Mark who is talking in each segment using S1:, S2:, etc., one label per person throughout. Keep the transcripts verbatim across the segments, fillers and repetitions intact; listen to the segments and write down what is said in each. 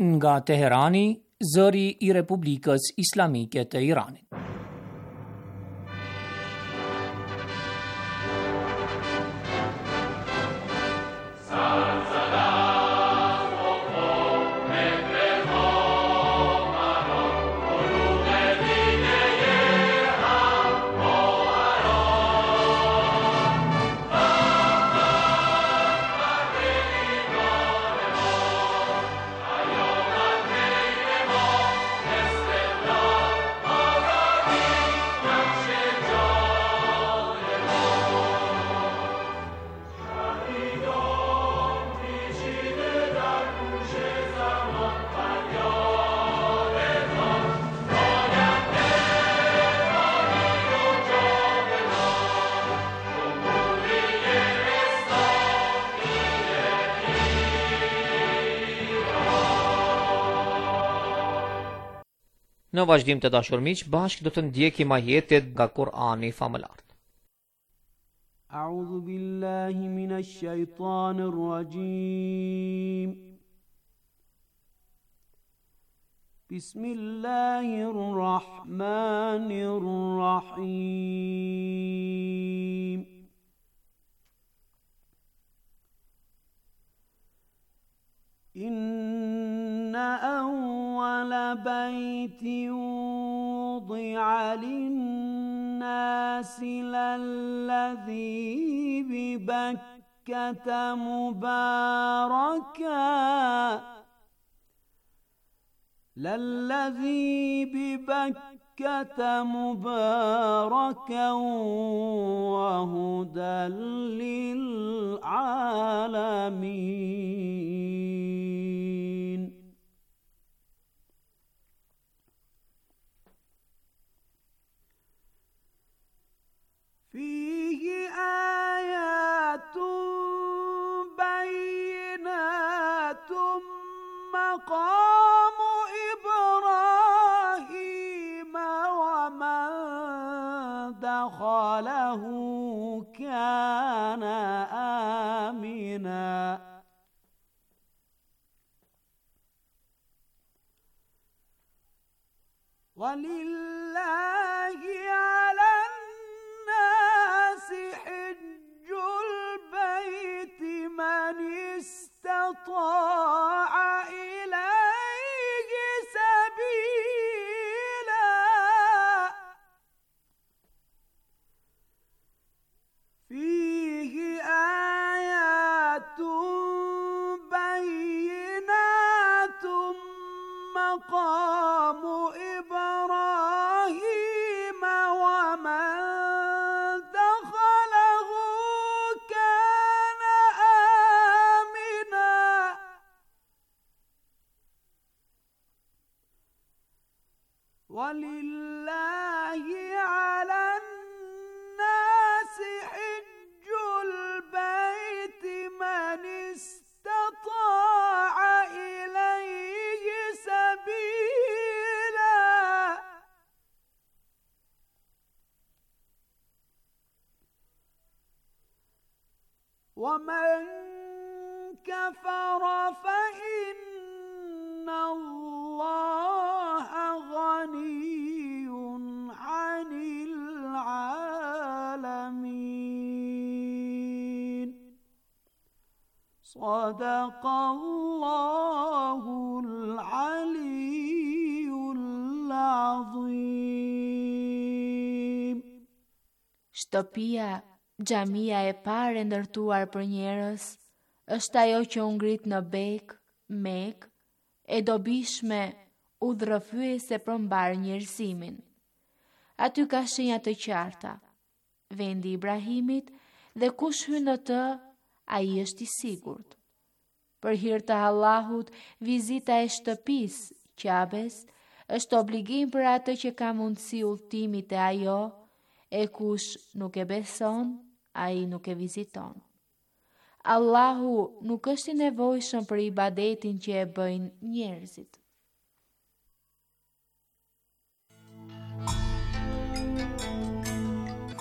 S1: nga Teherani, zëri i Republikës Islamike të Iranit.
S2: Në vazhdim të dashur miq, bashkë do të ndjekim ajetet nga Kur'ani famëlar.
S3: A'udhu billahi minash shaitanir rajim. Bismillahir rahmanir rahim. Inna awwala baytin wudi'a lin-nasi lalladhi bi Bakkata mubarakan lalladhi bi Bakkata mubarakan wa hudan lil-alamin. Fihi ayatun bayyinatun maqamu Ibrahim wa man dakhalahu kana amina. Walillahi ala حج البيت من استطاع إليه سبيلا فيه آيات بينات مقام إبراهيم ومن ولله على الناس حج البيت من استطاع إليه سبيلا ومن كفر فإن الله غني عن العالمين. صدق الله العلي العظيم.
S4: Shtëpia, xhamia e parë e ndërtuar për njerëz, është ajo që u ngrit në Bek, Mek, e dobishme udhërrëfyese për mbar njerëzimin. Aty ka shenja të qarta, vendi i Ibrahimit, dhe kush hyn në të, ai është i sigurt. Për hir të Allahut, vizita e shtëpisë, Qabes, është obligim për atë që ka mundësi udhëtimi te ajo, e kush nuk e beson, ai nuk e viziton. Allahu nuk është i nevojshëm për ibadetin që e bëjnë njerëzit.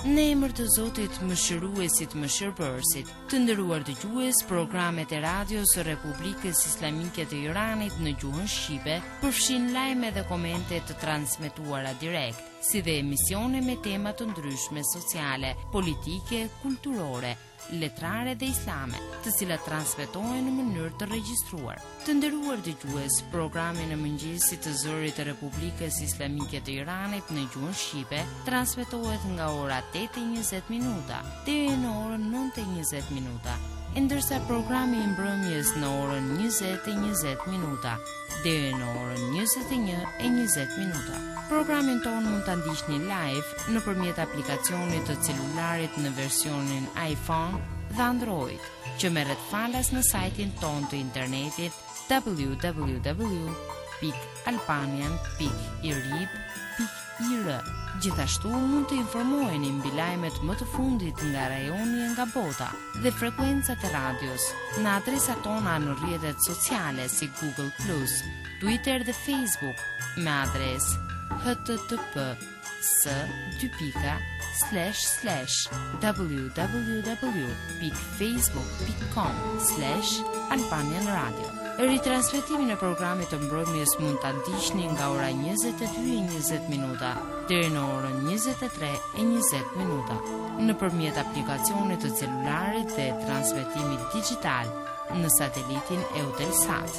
S5: Në emër të Zotit Mëshiruesit Mëshirbërësit, të nderuar dëgjues, programet e radios së Republikës Islamike të Iranit në gjuhën shqipe përfshin lajme dhe komente të transmetuara direkt, si dhe emisione me tema të ndryshme sociale, politike, kulturore, letrare dhe islame, të cilat transmetohen në mënyrë të regjistruar. Të nderuar dëgjues, programi në mëngjesit të zërit të Republikës Islamike të Iranit në gjuhën shqipe transmetohet nga ora tetë e njëzet minuta deri në orën nëntë e njëzet minuta, ndërsa programi i mbrëmjes në orën njëzet e njëzet minuta deri në orën njëzet e një e njëzet minuta. Programin tonë mund ta ndiqni live nëpërmjet aplikacionit të celularit në versionin iPhone dhe Android, që merret falas në sajtin tonë të internetit w w w pikë albanian pikë irib pikë i r. Gjithashtu mund të informoheni mbi lajmet më të fundit nga rajoni e nga bota dhe frekuencat e radios në adresat tona në rrjetet sociale si Google plus, Twitter dhe Facebook me adresë h t t p s dy pika slash slash w w w pikë facebook pikë com slash albanian radio. Ritransmetimin e programit të mbrëmjes mund ta ndiqni nga ora njëzet e dy e njëzet minuta deri në orën njëzet e tre e njëzet minuta nëpërmjet aplikacionit të celularit dhe transmetimit digjital në satelitin Eutelsat.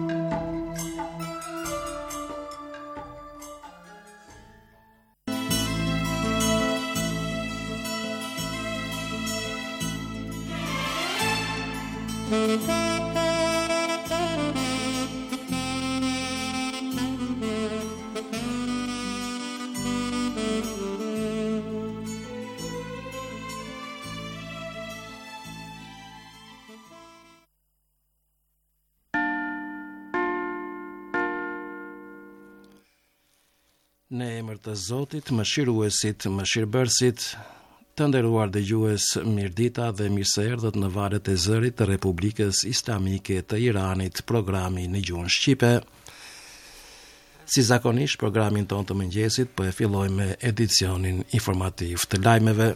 S6: Në emër të Zotit, Mëshiruesit, Mëshirbërësit, të nderuar dëgjues, mirëdita dhe mirë erdhët në valët e zërit të Republikës Islamike të Iranit, programi në gjuhën shqipe. Si zakonisht, programin tonë të mëngjesit po e fillojmë me edicionin informativ të lajmeve.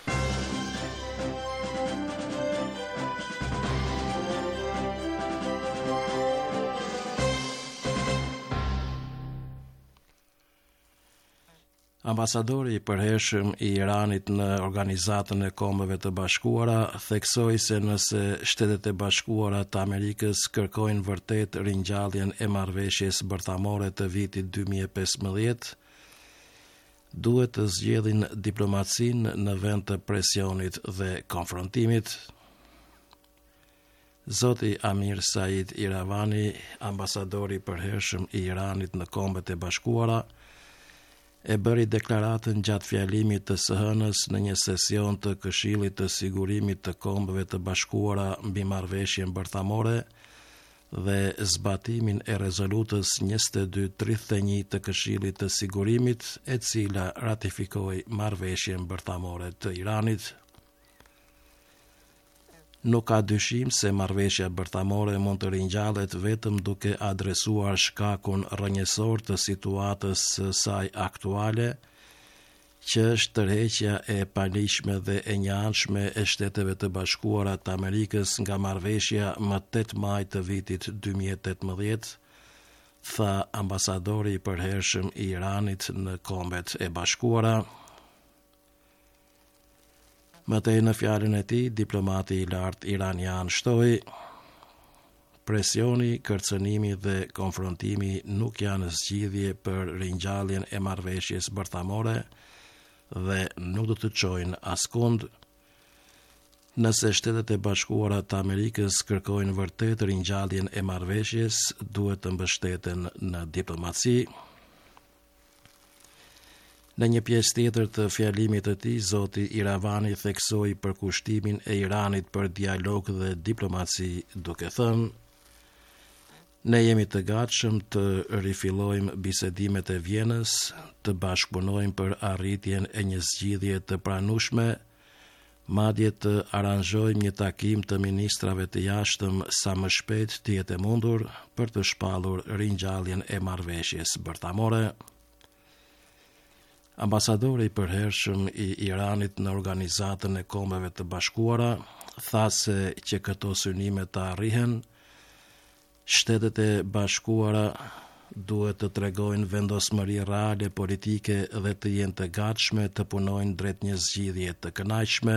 S6: Ambasadori i përhershëm i Iranit në Organizatën e Kombeve të Bashkuara theksoi se nëse Shtetet e Bashkuara të Amerikës kërkojnë vërtet ringjalljen e marrëveshjes bërthamore të vitit dy mijë e pesëmbëdhjetë, duhet të zgjedhin diplomacinë në vend të presionit dhe konfrontimit. Zoti Amir Said Iravani, ambasadori i përhershëm i Iranit në Kombet e Bashkuara, e bëri deklaratën gjatë fjalimit të së hënës në një sesion të Këshillit të Sigurimit të Kombeve të Bashkuara mbi marrëveshjen bërthamore dhe zbatimin e rezolutës njëzet e dy tridhjet e një të Këshillit të Sigurimit, e cila ratifikoi marrëveshjen bërthamore të Iranit. Nuk ka dyshim se marrëveshja bërthamore mund të ringjallet vetëm duke adresuar shkakun rrënjësor të situatës së saj aktuale, që është tërheqja e palishme dhe e njëanshme e Shteteve të Bashkuara të Amerikës nga marrëveshja më tetë maj të vitit dy mijë e tetëmbëdhjetë, tha ambasadori i përhershëm i Iranit në Kombet e Bashkuara. Mëtej në fjalën e tij, diplomati i lartë iranian shtoi: presioni, kërcënimi dhe konfrontimi nuk janë zgjidhje për ringjalljen e marrëveshjes bërthamore dhe nuk do të çojnë askund. Nëse Shtetet e Bashkuara të Amerikës kërkojnë vërtet ringjalljen e marrëveshjes, duhet të mbështeten në diplomaci. Në një pjesë tjetër të fjalimit të tij, zoti Iravani theksoi përkushtimin e Iranit për dialog dhe diplomaci, duke thënë: ne jemi të gatshëm të rifillojmë bisedimet e Vjenës, të bashkëpunojmë për arritjen e një zgjidhje të pranueshme, madje të aranjojmë një takim të ministrave të jashtëm sa më shpejt të jetë e mundur për të shpallur ringjalljen e marrëveshjes bërthamore. Ambasadori i përhershëm i Iranit në Organizatën e Kombeve të Bashkuara tha se që këto synime të arrihen, Shtetet e Bashkuara duhet të tregojnë vendosmëri reale politike dhe të jenë të gatshme të punojnë drejt një zgjidhje të kënaqshme.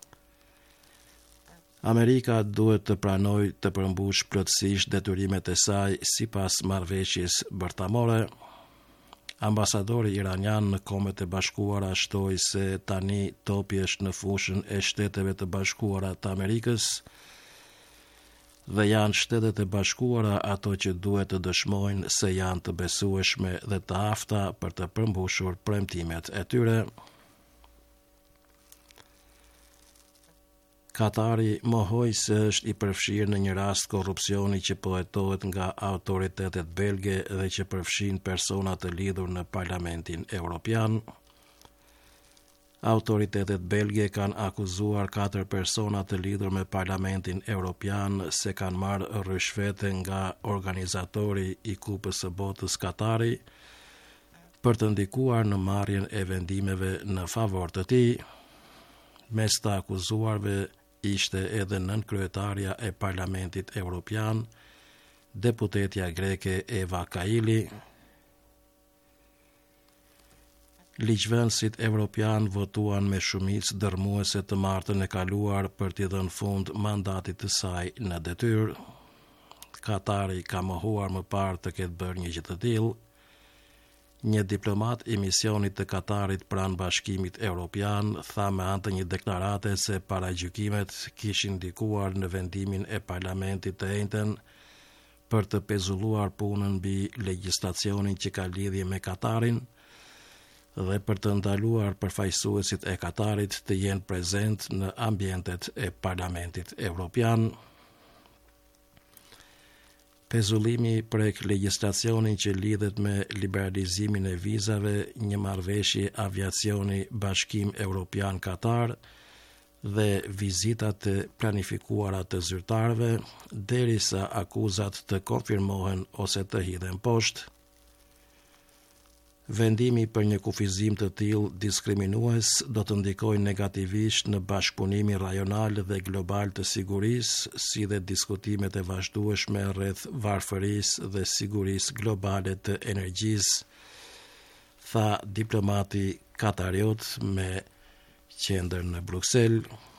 S6: Amerika duhet të pranojë të përmbush plotësisht detyrimet e saj sipas marrëveshjes bërtamore. Ambasadori iranian në Kombet e Bashkuara shtoi se tani topi është në fushën e Shteteve të Bashkuara të Amerikës dhe janë Shtetet e Bashkuara ato që duhet të dëshmojnë se janë të besueshme dhe të afta për të përmbushur premtimet e tyre. Katari mohoi se është i përfshirë në një rast korrupsioni që po hetohet nga autoritetet belge dhe që përfshin persona të lidhur në Parlamentin Evropian. Autoritetet belge kanë akuzuar katër persona të lidhur me Parlamentin Evropian se kanë marrë rishvete nga organizatori i Kupës së Botës Katari për të ndikuar në marrjen e vendimeve në favor të tij. Mes të akuzuarve ishte edhe nënkryetaria e Parlamentit Evropian, deputetja greke Eva Kaili. Ligjvënësit evropian votuan me shumicë dërmuese të martën e kaluar për t'i dhënë fund mandatit të saj në detyrë. Katari ka mohuar më parë të ketë bërë një gjë të tillë. Një diplomat i misionit të Katarit pranë Bashkimit Evropian tha me anë të një deklarate se paragjykimet kishin ndikuar në vendimin e Parlamentit të Njëjtën për të pezulluar punën mbi legjislacionin që ka lidhje me Katarin dhe për të ndaluar përfaqësuesit e Katarit të jenë prezent në ambientet e Parlamentit Evropian. Pezullimi prek legjislacionin që lidhet me liberalizimin e vizave, një marrëveshje aviacioni Bashkim Evropian Katar dhe vizitat e planifikuara të zyrtarëve, derisa akuzat të konfirmohen ose të hidhen poshtë. Vendimi për një kufizim të tillë diskriminues do të ndikojë negativisht në bashkëpunimin rajonal dhe global të sigurisë, si dhe diskutimet e vazhdueshme rreth varfërisë dhe sigurisë globale të energjisë, tha diplomati katariot me qendër në Bruksel.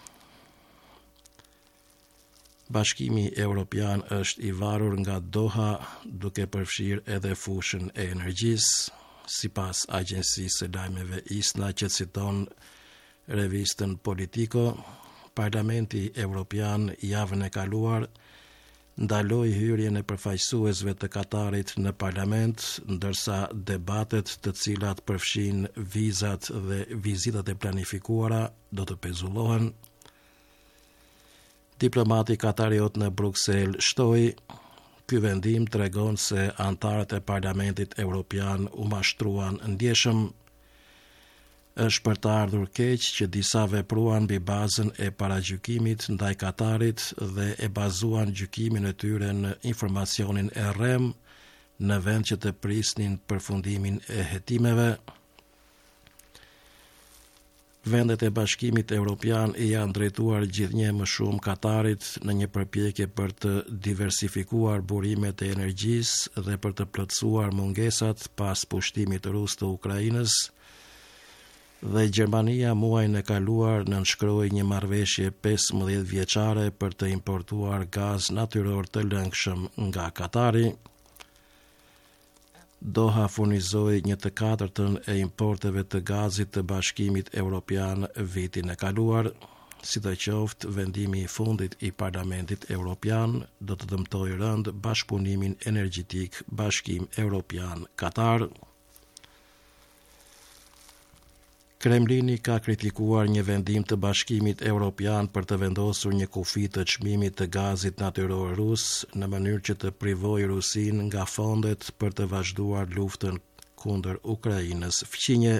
S6: Bashkimi Evropian është i varur nga Doha, duke përfshirë edhe fushën e energjisë. Sipas agjencisë së lajmeve ISNA që citon revistën Politico, Parlamenti Evropian javën e kaluar ndaloi hyrjen e përfaqësuesve të Katarit në parlament, ndërsa debatet të cilat përfshin vizat dhe vizitat e planifikuara do të pezullohen. Diplomati katariot në Bruksel shtoi Ky vendim tregon se antarët e Parlamentit Evropian u mashtruan ndjeshëm. Është për të ardhur keq që disa vepruan mbi bazën e paragjykimit ndaj Katarit dhe e bazuan gjykimin e tyre në informacionin e rrem në vend që të prisnin përfundimin e hetimeve. Vendet e Bashkimit Evropian i janë drejtuar gjithnjë më shumë Katarit në një përpjekje për të diversifikuar burimet e energjisë dhe për të plotësuar mungesat pas pushtimit rus të Ukrainës. Dhe Gjermania muajin e kaluar nënshkroi një marrëveshje pesëmbëdhjetë vjeçare për të importuar gaz natyror të lëngshëm nga Katari. Doha furnizoi një të katërtën e importeve të gazit të Bashkimit Evropian vitin e kaluar. Sidoqoftë, vendimi i fundit i Parlamentit Evropian do të dëmtojë rënd bashkëpunimin energjetik Bashkim Evropian Katar. Kremlini ka kritikuar një vendim të Bashkimit Evropian për të vendosur një kufi të çmimit të gazit natyror rus në mënyrë që të privojë Rusinë nga fondet për të vazhduar luftën kundër Ukrainës fqinje.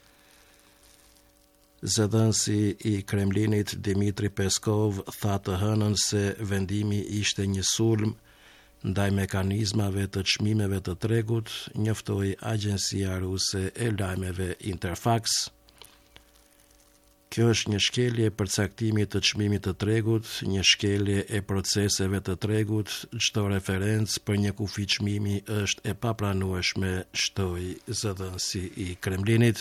S6: Zëdhënësi i Kremlinit Dmitri Peskov tha të hënën se vendimi ishte një sulm ndaj mekanizmave të çmimeve të tregut, njoftoi Agjencia Ruse e Lajmeve Interfax. Kjo është një shkelje për caktimit të çmimit të tregut, një shkelje e proceseve të tregut, çdo referencë për një kufi çmimi është e papranueshme, shtoi zëdhënësi i Kremlinit.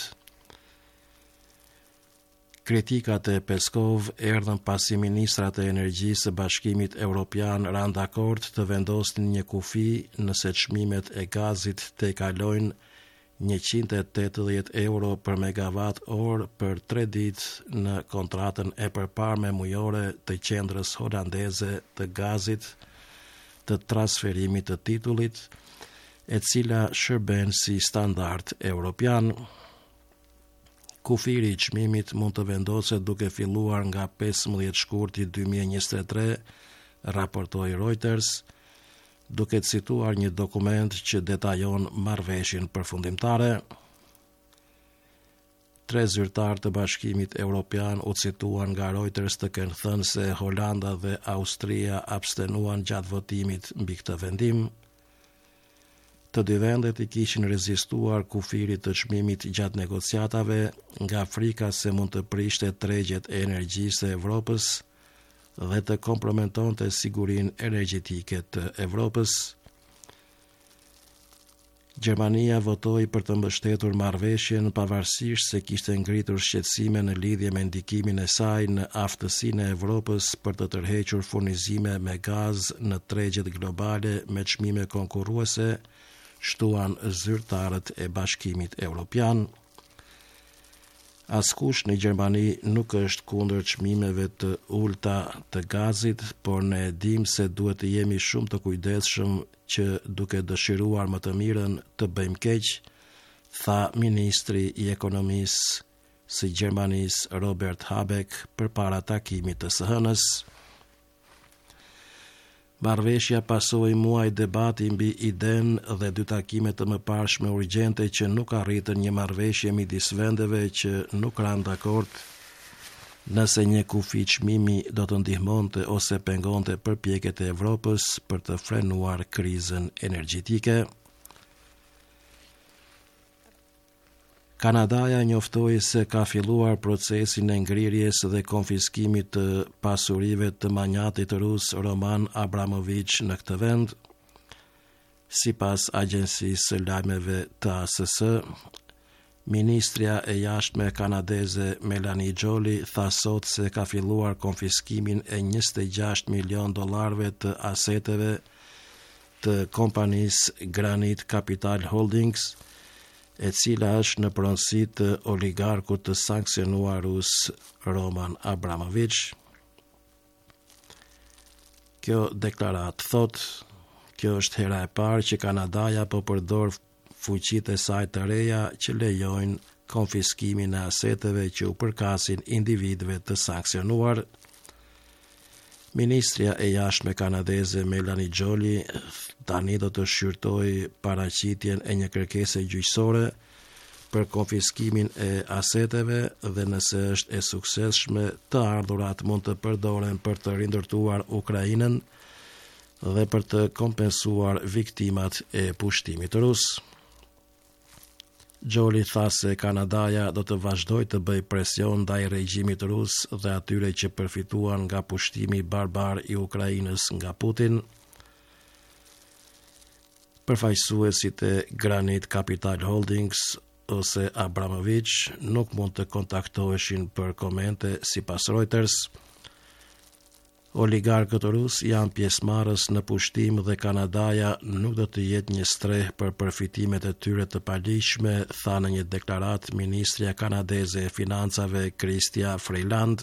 S6: Kritikat e Peskov erdhën pasi ministrat e energjisë së Bashkimit Evropian ranë dakord të vendosin një kufi nëse çmimet e gazit të kalojnë njëqind e tetëdhjetë euro për megawatt orë për tre ditë në kontratën e përparme mujore të qendrës holandeze të gazit të transferimit të titullit, e cila shërben si standard evropian. Kufiri i çmimit mund të vendoset duke filluar nga pesëmbëdhjetë shkurti dy mijë e njëzet e tre, raportoi Reuters, duke cituar një dokument që detajon marrëveshjen përfundimtare. Tre zyrtarë të Bashkimit Evropian u cituan nga Reuters të kenë thënë se Holanda dhe Austria abstenuan gjatë votimit mbi këtë vendim. Të dy vendet i kishin rezistuar kufirit të çmimit gjatë negociatave nga frika se mund të prishte tregjet e energjisë e Evropës dhe të komprometonte sigurinë energjetike të Evropës. Gjermania votoi për të mbështetur marrëveshjen pavarësisht se kishte ngritur shqetësime në lidhje me ndikimin e saj në aftësinë e Evropës për të tërhequr furnizime me gaz në tregjet globale me çmime konkurruese, shtuan zyrtarët e Bashkimit Evropian. Askush në Gjermani nuk është kundër çmimeve të ulta të gazit, por ne e dim se duhet të jemi shumë të kujdesshëm që duke dëshiruar më të mirën të bëjmë keq, tha ministri i ekonomisë së Gjermanisë Robert Habeck përpara takimit të së hënës. Marrëveshja pasoi muaj debati mbi idenë dhe dy takime të mëparshme urgjente që nuk arritën një marrëveshje midis vendeve që nuk ranë dakord nëse një kufi çmimi do të ndihmonte ose pengonte përpjekjet e Evropës për të frenuar krizën energjetike. Kanadaja njoftoi se ka filluar procesin e ngrirjes dhe konfiskimit të pasurive të manjatit rus Roman Abramovich në këtë vend. Sipas Agjencisë së Lajmeve të A S S, Ministria e Jashtme kanadeze Melanie Joly tha sot se ka filluar konfiskimin e njëzet e gjashtë milion dollarëve të aseteve të kompanisë Granite Capital Holdings, e cila është në pronësi të oligarkut të sankcionuar rus Roman Abramovich. Kjo deklarat thot, kjo është hera e parë që Kanadaja po përdor fuqitë e saj të reja që lejojnë konfiskimin e aseteve që u përkasin individëve të sankcionuar. Ministria e Jashtme kanadeze Melanie Joly tani do të shqyrtoj paraqitjen e një kërkese gjyqësore për konfiskimin e aseteve dhe nëse është e suksesshme, të ardhurat mund të përdoren për të rindërtuar Ukrainën dhe për të kompensuar viktimat e pushtimit rus. Joly tha se Kanadaja do të vazhdoj të bëj presion ndaj regjimit rus dhe atyre që përfituan nga pushtimi barbar i Ukrainës nga Putin. Përfaqësuesit e Granite Capital Holdings ose Abramovich nuk mund të kontaktoheshin për komente sipas Reuters. Oligarkët rus janë pjesëmarrës në pushtim dhe Kanadaja nuk do të jetë një streh për përfitimet e tyre të paligjshme, tha në një deklarat ministrja kanadeze e financave Chrystia Freeland.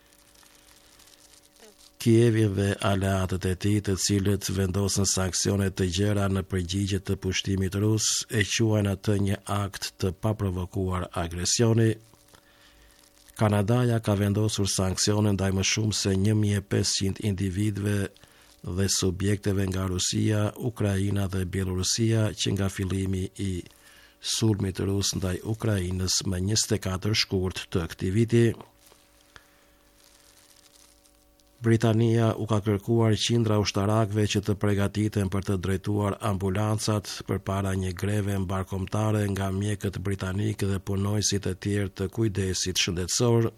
S6: Kievi dhe aleatët e tij, të cilët vendosën sanksione të gjera në përgjigje të pushtimit rus, e quajnë atë një akt të paprovokuar agresioni. Kanadaja ka vendosur sanksione ndaj më shumë se një mijë e pesëqind individëve dhe subjekteve nga Rusia, Ukraina dhe Bielorusia që nga fillimi i sulmit rus ndaj Ukrainës më njëzet e katër shkurt të këtij viti. Britania u ka kërkuar qindra ushtarakëve që të përgatiten për të drejtuar ambulancat përpara një greve mbarkombëtare nga mjekët britanikë dhe punojësit e tjerë të kujdesit shëndetësor.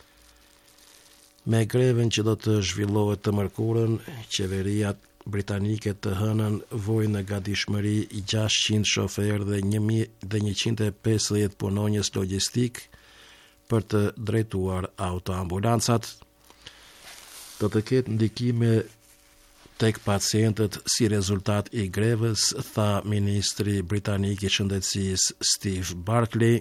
S6: Me greven që do të zhvillohet të mërkurën, qeveria britanike të hënën voi në gatishmëri gjashtëqind shoferë dhe njëqind e pesëdhjetë punonjës logjistik për të drejtuar autoambulancat. Do të ketë ndikime tek pacientët si rezultat i grevës, tha ministri britanik i shëndetësisë Steve Barclay,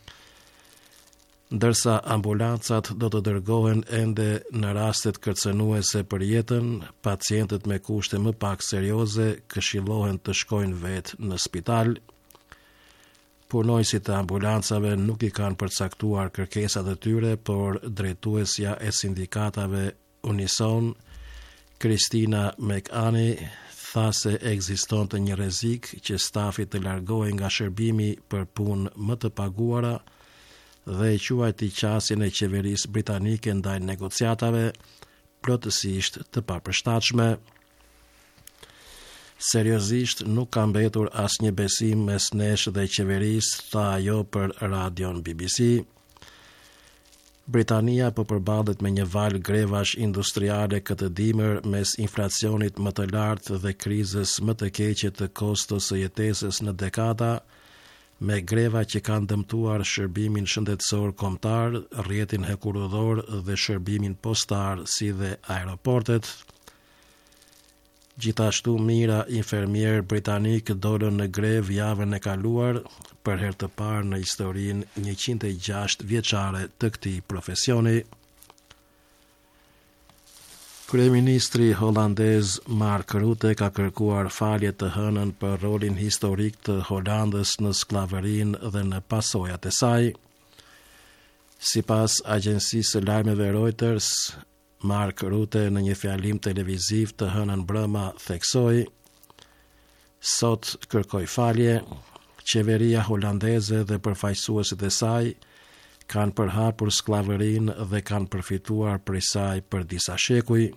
S6: ndërsa ambulancat do të dërgohen ende në rastet kërcënuese për jetën, pacientët me kushte më pak serioze këshillohen të shkojnë vetë në spital. Punojësit e ambulancave nuk i kanë përcaktuar kërkesat e tyre, por drejtuesja e sindikatave Unison, Christina McAney, tha se ekzistonte një rrezik që stafi të largohej nga shërbimi për punë më të paguara dhe e quajti qasjen e qeverisë britanike ndaj negociatave plotësisht të papërshtatshme. Seriozisht nuk ka mbetur asnjë besim mes nesh dhe qeverisë, tha ajo për radion B B C. Britania po përballet me një val grevash industriale këtë dimër mes inflacionit më të lartë dhe krizës më të keqe të kostos së jetesës në dekada, me greva që kanë dëmtuar shërbimin shëndetësor kombëtar, rrjetin hekurudhor dhe shërbimin postar si dhe aeroportet. Gjithashtu mira infermier britanik dolën në grev javën e kaluar, për herë të parë në historinë njëqind e gjashtë vjeçare të këtij profesioni. Kryeministri holandez Mark Rutte ka kërkuar falje të hënën për rolin historik të Holandës në skllavërinë dhe në pasojat e saj. Sipas agjensisë së lajmeve Reuters, Mark Rutte në një fjalim televiziv të hënën brëma theksoi: "Sot kërkoj falje. Qeveria holandeze dhe përfaqësuesit e saj kanë përhapur skllavërinë dhe kanë përfituar prej saj për disa shekuj."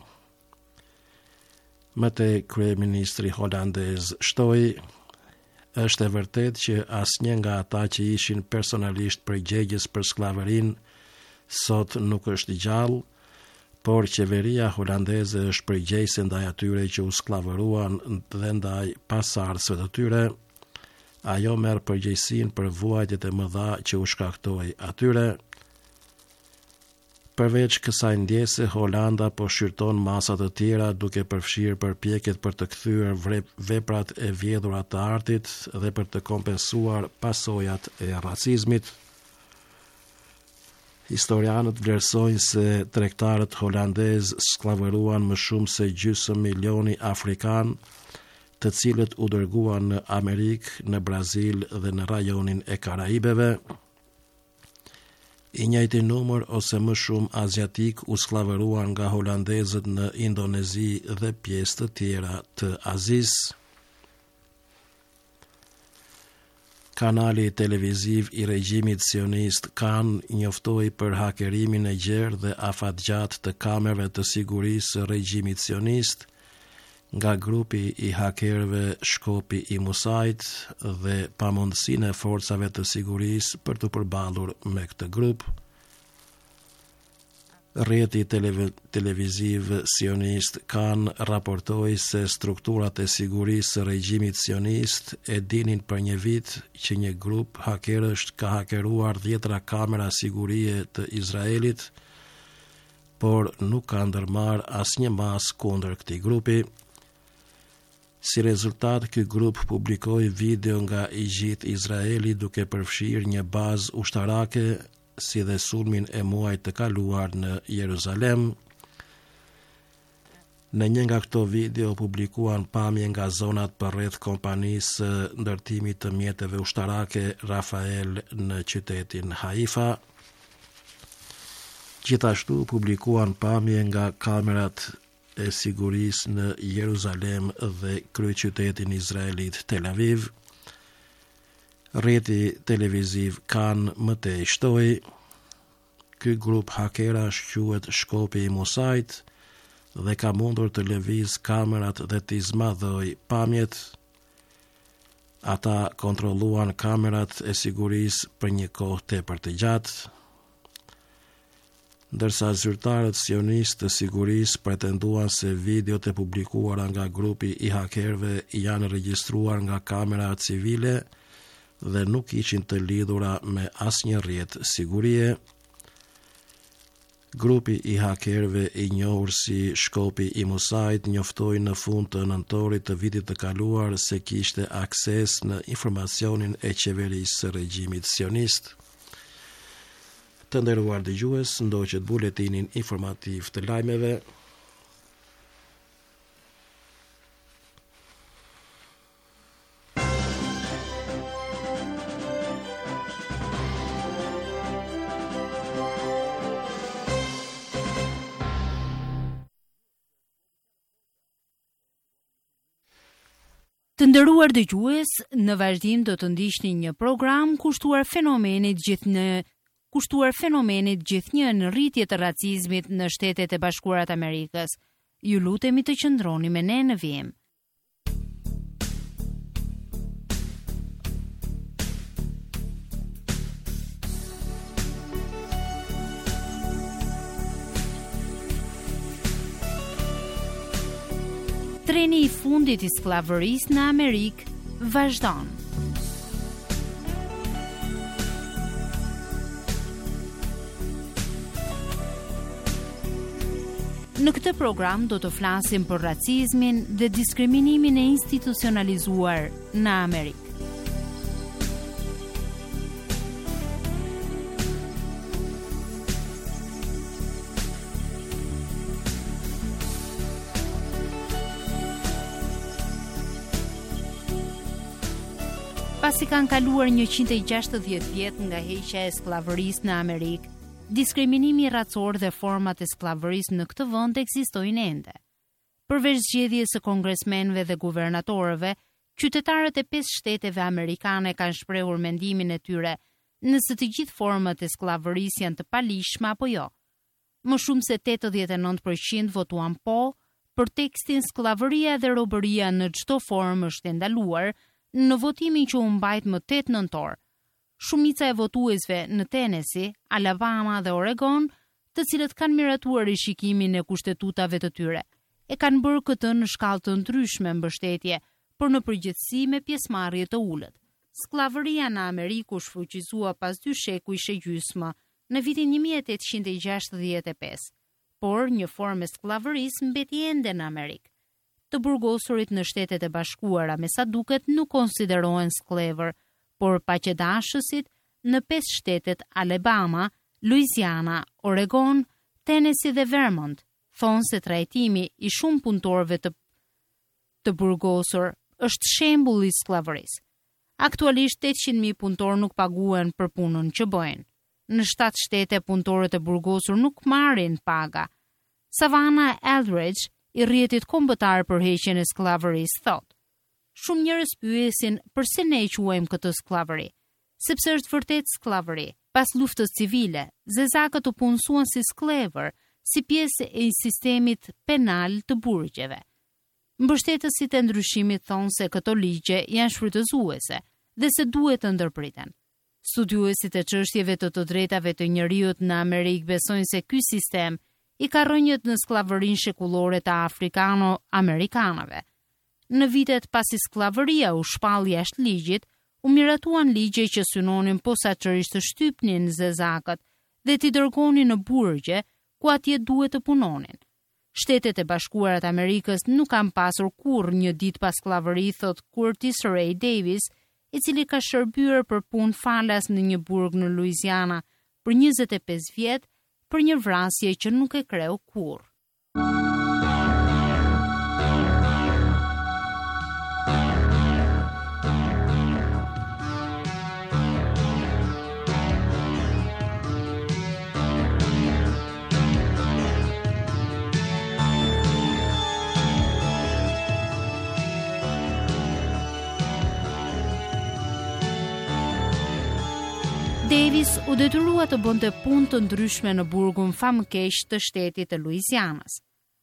S6: Mëtej kryeministri holandez shtoi: "Është e vërtet që asnjë nga ata që ishin personalisht përgjegjës për skllavërinë sot nuk është i gjallë, por qeveria holandeze është përgjegjëse ndaj atyre që u skllavëruan dhe ndaj pasardhësve të tyre. Ajo merr përgjegjësinë për vuajtjet e mëdha që u shkaktoi atyre." Përveç kësaj ndjese, Holanda po shqyrton masa të tjera duke përfshirë përpjekjet për të kthyer veprat e vjedhura të artit dhe për të kompensuar pasojat e racizmit. Historianët vlerësojnë se tregtarët holandez skllavëruan më shumë se gjysmë milioni afrikan, të cilët u dërguan në Amerikë, në Brazil dhe në rajonin e Karaibeve. I njëjti numër ose më shumë aziatik u skllavëruan nga holandezët në Indonezi dhe pjesë të tjera të Azisë. Kanali televiziv i regjimit sionist Kan njoftoi për hakerimin e gjerë dhe afatgjat të kamerave të sigurisë së regjimit sionist nga grupi i hakerëve Shkopi i Musait dhe pamundësinë e forcave të sigurisë për të përballur me këtë grup. Rrjeti telev- televiziv sionist Kan raportoi se strukturat e sigurisë së regjimit sionist e dinin për një vit që një grup hakerësh ka hakeruar dhjetra kamera sigurie të Izraelit, por nuk ka ndërmarr asnjë mas kundër këtij grupi. Si rezultat, ky grup publikoi video nga i gjithë Izraeli duke përfshirë një bazë ushtarake si dhe sulmin e muajit të kaluar në Jeruzalem. Në një nga këto video publikuan pamje nga zonat përreth kompanisë së ndërtimit të mjeteve ushtarake Rafael në qytetin Haifa. Gjithashtu publikuan pamje nga kamerat e sigurisë në Jeruzalem dhe kryeqytetin izraelit Tel Aviv. Rrjeti televiziv Kan mëtej shtoi: "Ky grup hakerash quhet Shkopi i Musait dhe ka mundur të lëviz kamerat dhe t'i zmadhoj pamjet. Ata kontrolluan kamerat e sigurisë për një kohë tepër të gjatë, ndërsa zyrtarët sionistë të sigurisë pretenduan se videot e publikuara nga grupi i hakerëve janë regjistruar nga kamera civile dhe nuk ishin të lidhura me asnjë rrjet sigurie. Grupi i hakerëve i njohur si Shkopi i Musait njoftoi në fund të nëntorit të vitit të kaluar se kishte akses në informacionin e qeverisë së regjimit sionist. Të nderuar dëgjues, ndoqët buletinin informativ të lajmeve.
S5: Të nderuar dëgjues, në vazhdim do të ndiqni një program kushtuar fenomenit gjithnjë kushtuar fenomenit gjithnjë në rritje të racizmit në Shtetet e Bashkuara të Amerikës. Ju lutemi të qëndroni me ne në vijim. Treni i fundit i skllavërisë në Amerikë vazhdon. Në këtë program do të flasim për racizmin dhe diskriminimin e institucionalizuar në Amerikë. Pasi kanë kaluar njëqind e gjashtëdhjetë vjet nga heqja e skllavërisë në Amerikë, diskriminimi racor dhe format e skllavërisë në këtë vend ekzistojnë ende. Përveç zgjedhjes së kongresmenëve dhe guvernatorëve, qytetarët e pesë shteteve amerikane kanë shprehur mendimin e tyre nëse të gjithë format e skllavërisë janë të palishme apo jo. Më shumë se tetëdhjetë e nëntë përqind votuan po për tekstin skllavëria dhe robëria në çdo formë është ndaluar në votimin që u mbajt më tetë nëntor. Shumica e votuesve në Tennessee, Alabama dhe Oregon, të cilët kanë miratuar rishikimin e kushtetutave të tyre, e kanë bërë këtë në shkallë të ndryshme mbështetje, por në përgjithësi me pjesëmarrje të ulët. Skllavëria në Amerikë u shfuqizua pas dy shekujsh e gjysmë në vitin një mijë e tetëqind e gjashtëdhjetë e pesë, por një formë e skllavërisë mbeti ende në Amerikë. Të burgosurit në Shtetet e Bashkuara me sa duket nuk konsiderohen sklever, por paqedashësit në pesë shtetet Alabama, Louisiana, Oregon, Tennessee dhe Vermont thonë se trajtimi i shumë punëtorëve të, të burgosur është shembull i skllavërisë. Aktualisht tetëqind mijë punëtorë nuk paguhen për punën që bëjnë. Në shtatë shtete punëtorët e burgosur nuk marrin paga. Savannah Eldridge, i rrjetit kombëtar për heqjen e skllavërisë, thotë: Shumë njerëz pyesin pse ne e quajmë këtë skllavëri, sepse është vërtet skllavëri. Pas luftës civile, zezakët u punësuan si sklever, si pjesë e sistemit penal të burgjeve. Mbështetësit e ndryshimit thonë se këto ligje janë shfrytëzuese dhe se duhet të ndërpriten. Studiuesit e çështjeve të të drejtave të njerëzit në Amerikë besojnë se ky sistem i ka rënjët në skllavërinë shekullore të afrikano-amerikanëve. Në vitet pasi skllavëria u shpall jashtë ligjit, u miratuan ligje që synonin posaçërisht të shtypnin zezakët dhe t'i dërgonin në burgje, ku atje duhet të punonin. Shtetet e Bashkuara të Amerikës nuk kanë pasur kurrë një ditë pas skllavërisë, thot Curtis Ray Davis, i cili ka shërbyer për punë falas në një burg në Louisiana për njëzet e pesë vjet, për një vrasje që nuk e kreu kurrë. Davis u detyrua të bënte punë të ndryshme në burgun famëkeq të shtetit të Louisianës.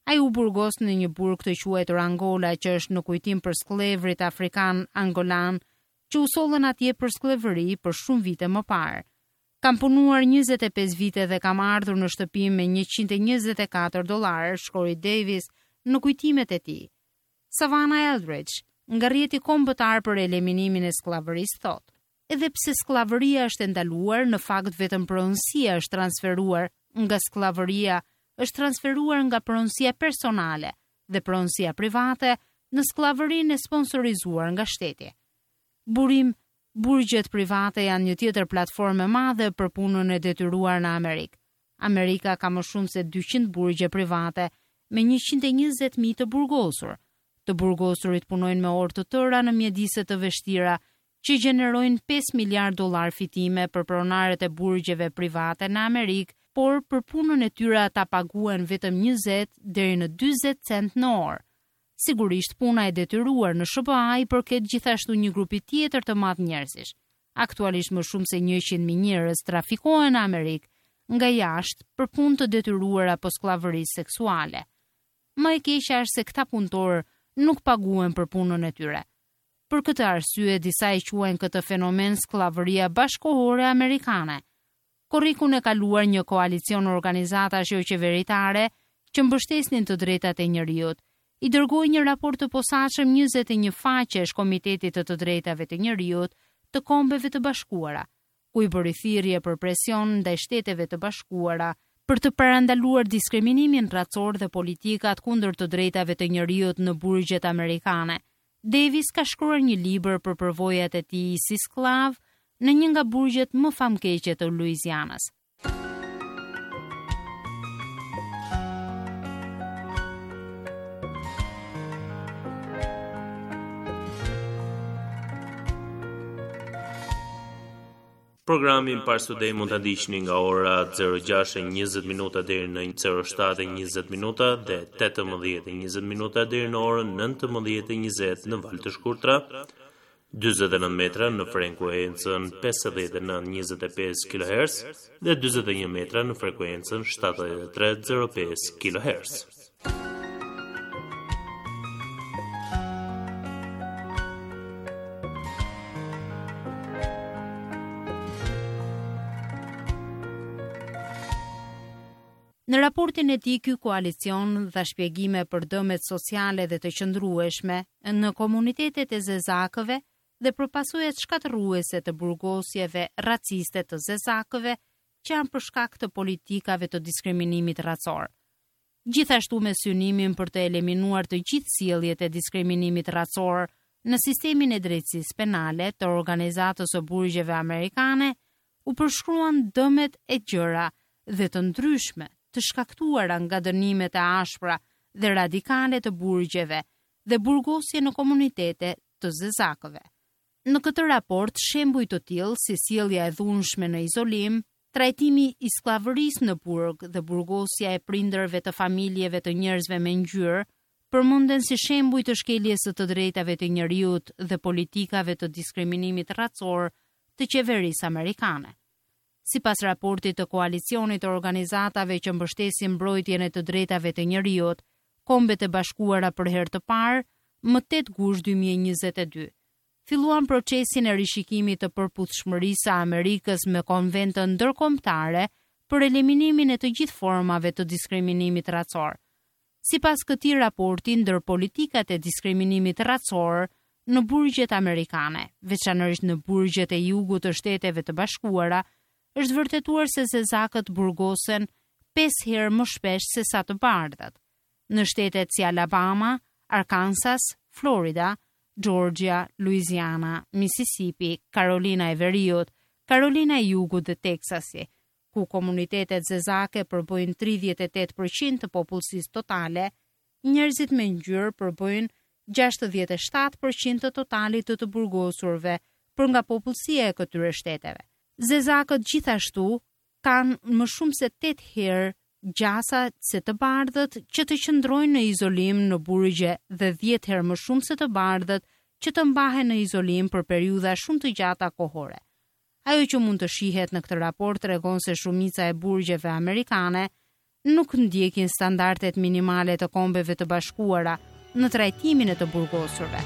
S5: Ai u burgos në një burg të quajtur Angola, që është në kujtim për skllevrit afrikan angolan, që u sollën atje për skllevëri për shumë vite më parë. Kam punuar njëzet e pesë vite dhe kam ardhur në shtëpi me njëqind e njëzet e katër dollarë, shkroi Davis në kujtimet e tij. Savannah Eldridge, nga rrjeti kombëtar për eliminimin e sklllavërisë, thotë: edhe pse sklllavëria është ndaluar, në fakt vetëm pronësia është transferuar nga sklllavëria, është transferuar nga pronësia personale dhe pronësia private në sklllavërinë e sponsorizuar nga shteti. Burim, burgjet private janë një tjetër platformë e madhe për punën e detyruar në Amerikë. Amerika ka më shumë se dyqind burgje private me njëqind e njëzet mijë të burgosur. Të burgosurit punojnë me orë të tëra në mjedise të vështira që gjenerojnë pesë miliardë dollar fitime për pronarët e burgjeve private në Amerikë, por për punën e tyre ata paguhen vetëm njëzet deri në dyzet cent në orë. Sigurisht puna e detyruar në S B A i përket gjithashtu një grupi tjetër të madh njerëzish. Aktualisht më shumë se njëqind mijë njerëz trafikohen në Amerikë nga jashtë për punë të detyruar apo sklllavëri seksuale. Më e keqja është se këta punëtorë nuk paguhen për punën e tyre. Për këtë arsye disa i quajnë këtë fenomen sklllavëria bashkëkohore amerikane. Korrikun e kaluar një koalicion organizatash jo qeveritare që mbështesnin të drejtat e njerëzit i dërgoi një raport të posaçëm njëzet e një faqesh Komitetit të të drejtave të njerëzit të Kombeve të Bashkuara, ku i bëri thirrje për presion ndaj Shteteve të Bashkuara për të parandaluar diskriminimin racor dhe politikat kundër të drejtave të njerëzit në burgjet amerikane. Davis ka shkruar një libër për përvojat e tij si sklav në një nga burgjet më famkeqe të Louisianës.
S7: Programin Parsudej mund ta ndiqni nga ora zero gjashtë e njëzet minuta deri në zero shtatë e njëzet minuta dhe tetëmbëdhjetë e njëzet minuta deri në orën nëntëmbëdhjetë e njëzet në valë të shkurtra, dyzet e nëntë metra në frekuencën pesëdhjetë e nëntë njëzet e pesë kilohertz dhe dyzet e një metra në frekuencën shtatëdhjetë e tre zero pesë kilohertz.
S5: Në raportin e tij, ky koalicion dha shpjegime për dëmet sociale dhe të qëndrueshme në komunitetet e zezakëve dhe për pasojat shkatërruese të burgosjeve raciste të zezakëve që janë për shkak të politikave të diskriminimit racor. Gjithashtu me synimin për të eliminuar të gjithë sjelljet e diskriminimit racor në sistemin e drejtësisë penale të organizatës së burgjeve amerikane, u përshkruan dëmet e gjëra dhe të ndryshme të shkaktuara nga dënimet e ashpra dhe radikale të burgjeve dhe burgosje në komunitete të zezakëve. Në këtë raport, shembuj të tillë si sjellja e dhunshme në izolim, trajtimi i skllavërisë në burg dhe burgosja e prindërve të familjeve të njerëzve me ngjyrë përmenden si shembuj të shkeljes së të drejtave të njerëzit dhe politikave të diskriminimit racor të qeverisë amerikane. Sipas raportit të koalicionit të organizatave që mbështesin mbrojtjen e të drejtave të njerëzit, Kombet e Bashkuara për herë të parë më tetë gusht dy mijë e njëzet e dy filluan procesin e rishikimit të përputhshmërisë së Amerikës me konvente ndërkombëtare për eliminimin e të gjithë formave të diskriminimit racor. Sipas këtij raporti, ndër politikat e diskriminimit racor në burgjet amerikane, veçanërisht në burgjet e jugut të Shteteve të Bashkuara, është vërtetuar se zezakët burgosen pesë herë më shpesh se sa të bardhat. Në shtetet si Alabama, Arkansas, Florida, Georgia, Louisiana, Mississippi, Carolina e Veriut, Carolina e Jugut dhe Teksasi, ku komunitetet zezake përbëjnë tridhjetë e tetë përqind të popullsisë totale, njerëzit me ngjyrë përbëjnë gjashtëdhjetë e shtatë përqind të totalit të të burgosurve për nga popullsia e këtyre shteteve. Zezakët gjithashtu kanë më shumë se tetë herë gjasa se të bardhët që të qëndrojnë në izolim në burgje dhe dhjetë herë më shumë se të bardhët që të mbahen në izolim për periudha shumë të gjata kohore. Ajo që mund të shihet në këtë raport tregon se shumica e burgjeve amerikane nuk ndjekin standardet minimale të Kombeve të Bashkuara në trajtimin e të burgosurve.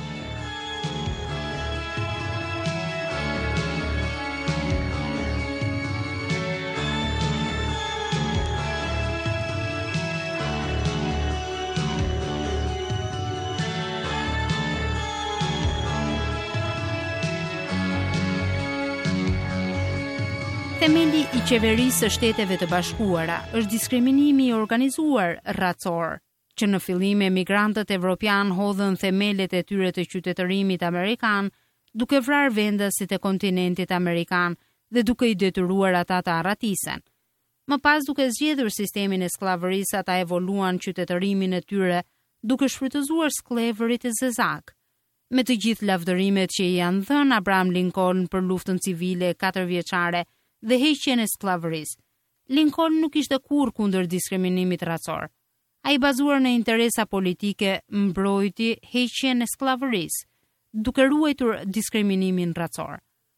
S5: Themeli i qeverisë së Shteteve të Bashkuara është diskriminimi i organizuar racor, që në fillim emigrantët evropian hodhën themelet e tyre të qytetërimit amerikan, duke vrarë vendasit e kontinentit amerikan dhe duke i detyruar ata të arratisen. Më pas, duke zgjedhur sistemin e skllavërisë, ata evoluan qytetërimin e tyre duke shfrytëzuar skleverit e zezak. Me të gjithë lavdërimet që i janë dhënë Abraham Lincoln për luftën civile katërvjeçare dhe heqjen e skllavërisë, Lincoln nuk ishte kurrë kundër diskriminimit racor. Ai bazuar në interesa politike mbrojti heqjen e skllavërisë, duke ruajtur diskriminimin racor.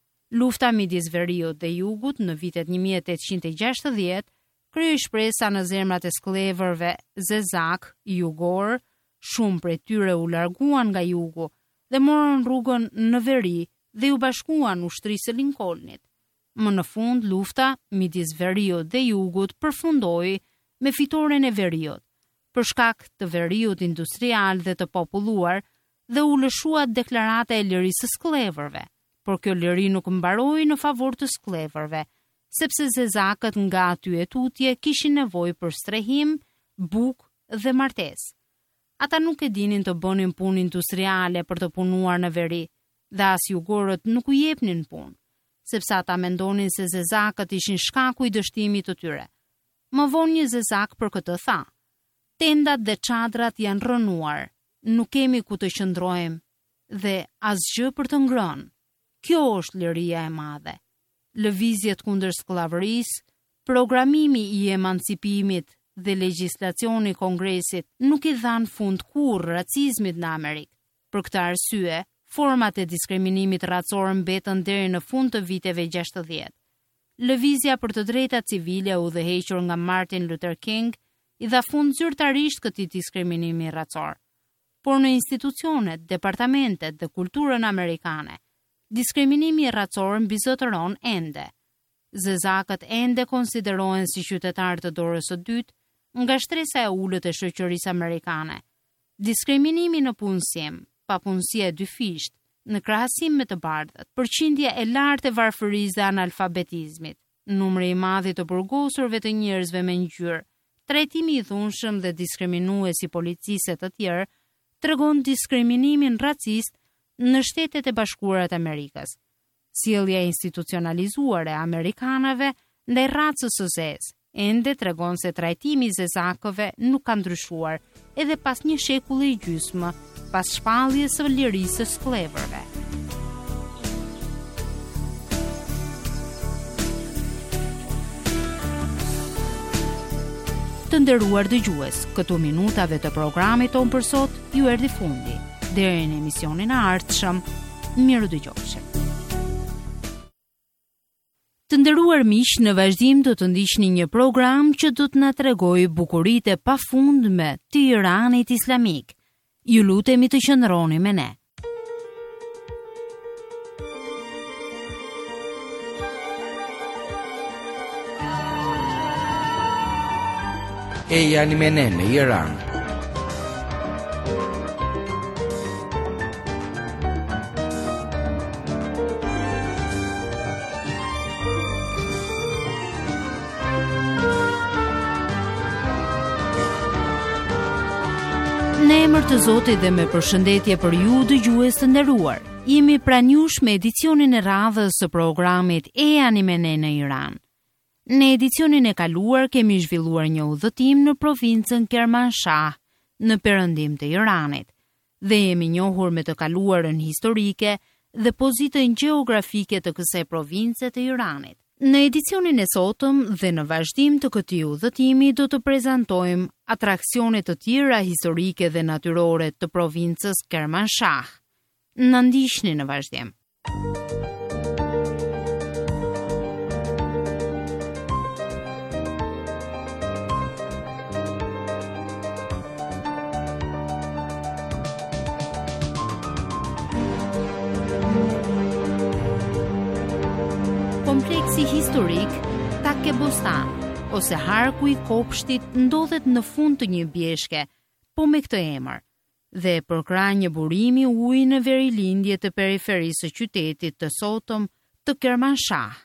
S5: Lufta midis Veriut dhe Jugut në vitet një mijë e tetëqind e gjashtëdhjetë krijoi shpresa në zemrat e skleverëve zezak, jugor, shumë prej tyre u larguan nga Jugu dhe morën rrugën në Veri dhe u bashkuan ushtrisë së Lincolnit. Më në fund, lufta midis Veriut dhe Jugut përfundoi me fitoren e Veriut, për shkak të Veriut industrial dhe të populluar, dhe u lëshua deklarata e lirisë së skleverëve, por kjo liri nuk mbaroi në favor të skleverëve, sepse zezakët nga aty e tutje kishin nevojë për strehim, bukë dhe martesë. Ata nuk e dinin të bënin punë industriale për të punuar në Veri, dhe as jugorët nuk u jepnin punë, sepse ata mendonin se zezakët ishin shkaku i dështimit të tyre. Më vonë një zezak për këtë tha: tendat dhe çadrat janë rënuar, nuk kemi ku të qëndrojmë dhe asgjë për të ngrënë. Kjo është liria e madhe. Lëvizjet kundër skllavërisë, programimi i emancipimit dhe legjislacioni i Kongresit nuk i dhan fund kurrë racizmit në Amerikë. Për këtë arsye, format e diskriminimit racor mbetën deri në fund të viteve gjashtëdhjetë. Lëvizja për të drejtat civile u udhëhequr nga Martin Luther King i dha fund zyrtarisht këtij diskriminimi racor. Por në institucionet, departamentet dhe kulturën amerikane, diskriminimi racor mbizotëron ende. Zezakët ende konsiderohen si qytetarë të dorës së dytë nga shtresa e ulët e shoqërisë amerikane. Diskriminimi në punësim, papunësia e dyfisht, në krahasim me të bardhët, përqindja e lartë e varfërisë dhe analfabetizmit, numri i madh i të burgosurve të njerëzve me ngjyrë, trajtimi i dhunshëm dhe diskriminues i policisë e të tjerë, tregon diskriminimin racist në Shtetet e Bashkuara të Amerikës. Sjellja institucionalizuar e amerikanëve ndaj racës së zezë ende tregon se trajtimi i zezakëve nuk ka ndryshuar edhe pas një shekulli i gjysmë, pas shpalljes së lirisë së skleverëve. Të nderuar dëgjues, këtu minutave të programit ton për sot ju erdhi fundi. Deri në emisionin e ardhshëm, miru dëgjofshim. Të nderuar miq, në vazhdim do të ndiqni një program që do të na tregojë bukuritë e pafundme të Iranit islamik. Ju lutemi të qëndroni me ne.
S8: E jani me ne në Iran.
S5: Në emër të Zotit dhe me përshëndetje për ju dëgjues të nderuar, jemi pranë jush me edicionin e radhës së programit E jani me ne në Iran. Në edicionin e kaluar kemi zhvilluar një udhëtim në provincën Kermanshah, në perëndim të Iranit, dhe jemi njohur me të kaluarën historike dhe pozitën gjeografike të kësaj province të Iranit. Në edicionin e sotëm dhe në vazhdim të këtij udhëtimi do të prezantojmë atraksione të tjera historike dhe natyrore të provincës Kermanshah. Na ndiqni në vazhdim. historik Takebustan, ose harku i kopshtit, ndodhet në fund të një bjeshke, po me këtë emër, dhe përkra një burimi ujë në verilindje të periferisë së qytetit të sotëm të Kermanshah.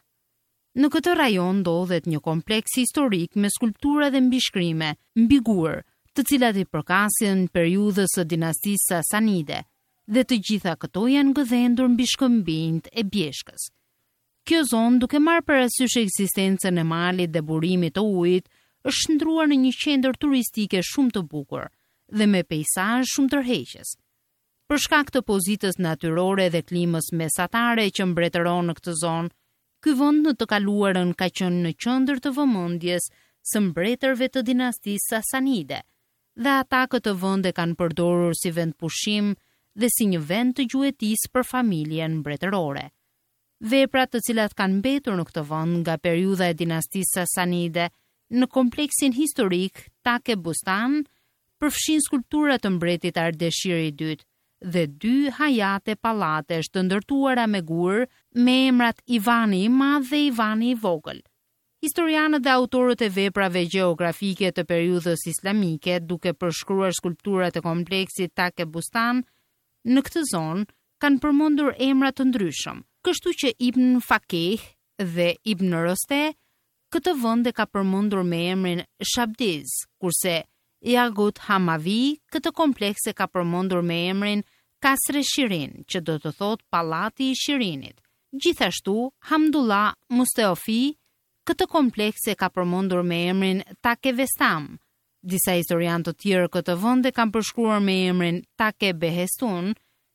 S5: Në këtë rajon ndodhet një kompleks historik me skulptura dhe mbishkrime mbi gur, të cilat i përkasin periudhës së dinastisë Sasanide, dhe të gjitha këto janë gëdhendur mbi shkëmbinjt e bjeshkës. Kjo zonë, duke marrë parasysh ekzistencën e malit dhe burimit të ujit, është shndruar në një qendër turistike shumë të bukur dhe me peizazh shumë tërheqës. Për shkak të pozitës natyrore dhe klimës mesatare që mbretëron në këtë zonë, ky vend në të kaluarën ka qenë në qendër të vëmendjes së mbretërve të dinastisë Sasanide, dhe ata këtë vend e kanë përdorur si vend pushim dhe si një vend të gjuetisë për familjen mbretërore. Veprat të cilat kanë mbetur në këtë vend nga periudha e dinastisë Sasanide në kompleksin historik Takebustan përfshin skulptura të mbretit Ardeshiri i dytë dhe dy hajate pallatesh të ndërtuara me gur me emrat Ivani i Madh dhe Ivani i Vogël. Historianët dhe autorët e veprave gjeografike të periudhës islamike, duke përshkruar skulpturat e kompleksit Takebustan në këtë zonë, kanë përmendur emra të ndryshëm, kështu që Ibn Fakih dhe Ibn Roste këtë vend e ka përmendur me emrin Shabdiz, kurse Jagut Hamavi këtë kompleks e ka përmendur me emrin Kasre Shirin, që do të thotë Pallati i Shirinit. Gjithashtu, Hamdullah Musteofi këtë kompleks e ka përmendur me emrin Takevestam. Disa historianë të tjerë këtë vend e kanë përshkruar me emrin Takebehestun,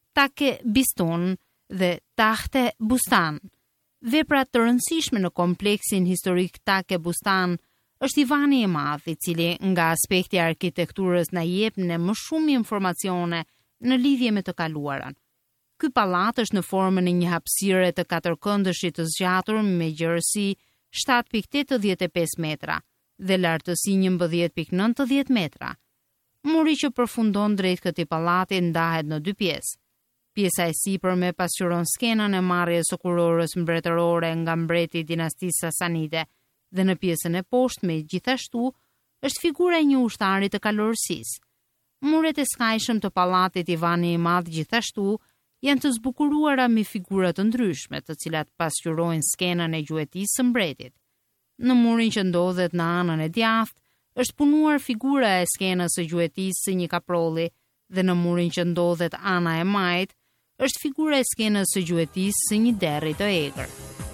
S5: Takebistun dhe Tahte Bustan. Vepra të rëndësishme në kompleksin historik Takebustan është Ivani i Madh, i cili nga aspekti i arkitekturës na jep ne më shumë informacione në lidhje me të kaluarën. Ky pallat është në formën e një hapësire të katërkëndëshit të zgjatur me gjerësi shtatë pikë tetëdhjetë e pesë metra dhe lartësi njëmbëdhjetë pikë nëntëdhjetë metra. Muri që përfundon drejt këtij pallati ndahet në dy pjesë. Pjesa e sipërme pasqyron skenën e marrjes së kurorës mbretërore nga mbreti i dinastisë Sasanide dhe në pjesën e poshtme gjithashtu është figura e një ushtari të kalorësisë. Muret e skajshëm të pallatit Ivani i Madh gjithashtu janë të zbukuruara me figura të ndryshme, të cilat pasqyrojnë skenën e gjuetisë së mbretit. Në murin që ndodhet në anën e djathtë është punuar figura e skenës së gjuetisë së një kaprolli dhe në murin që ndodhet ana e majt është figura e skenës së gjuetisë së një derri të egër.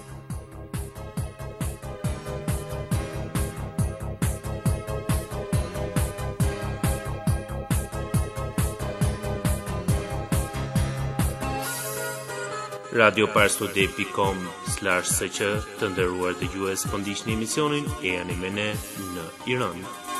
S7: radio parstude dot com slash s q të nderuar dëgjues, po ndiqni emisionin e jani me ne në Iran.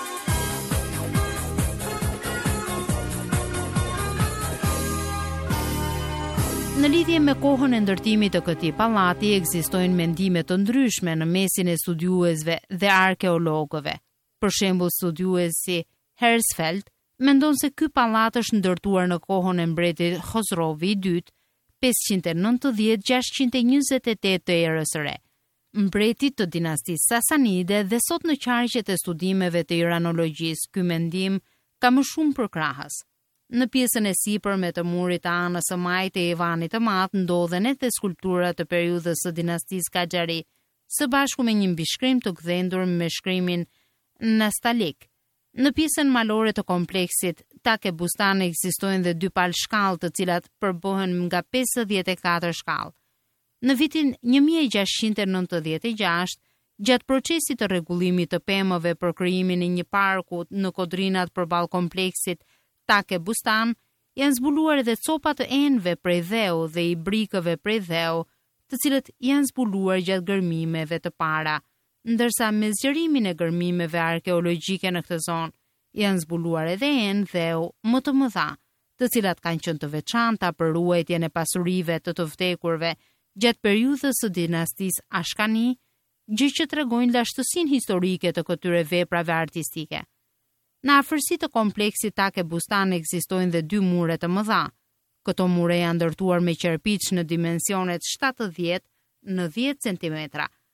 S5: Në lidhje me kohën e ndërtimit të këtij pallati ekzistojnë mendime të ndryshme në mesin e studiuesve dhe arkeologëve. Për shembull, studiuesi Hersfeld mendon se ky pallat është ndërtuar në kohën e mbretit Khosrovi i dytë, pesëqind e nëntëdhjetë gjashtëqind e njëzet e tetë të erës së re, mbretit të dinastisë Sasanide, dhe sot në qarqet e studimeve të iranologjisë ky mendim ka më shumë përkrahës. Në pjesën e sipërme të murit të anës së majtë të Ivanit të Madh ndodhen edhe skulptura të periudhës së dinastisë Qaxari, së bashku me një mbishkrim të gdhendur me shkrimin Nastalik. Në pjesën malore të kompleksit Takebustan ekzistojnë dhe dy palë shkallë, të cilat përbëhen nga pesëdhjetë e katër shkallë. Në vitin një mijë e gjashtëqind e nëntëdhjetë e gjashtë, gjatë procesit të rregullimit të pemëve për krijimin e një parku në kodrinat përballë kompleksit Takebustan, janë zbuluar edhe copa të enëve prej dheu dhe i brikëve prej dheu, të cilët janë zbuluar gjatë gërmimeve të para, ndërsa me zgjerimin e gërmimeve arkeologjike në këtë zonë janë zbuluar edhe enë dheu më të mëdha, të cilat kanë qenë të veçanta për ruajtjen e pasurive të të vdekurve gjatë periudhës së dinastisë Ashkani, gjë që tregojnë lashtësinë historike të këtyre veprave artistike. Në afërsi të kompleksit Takebustan ekzistojnë dhe dy mure të mëdha. Këto mure janë ndërtuar me qerpiç në dimensionet shtatëdhjetë në dhjetë centimetra.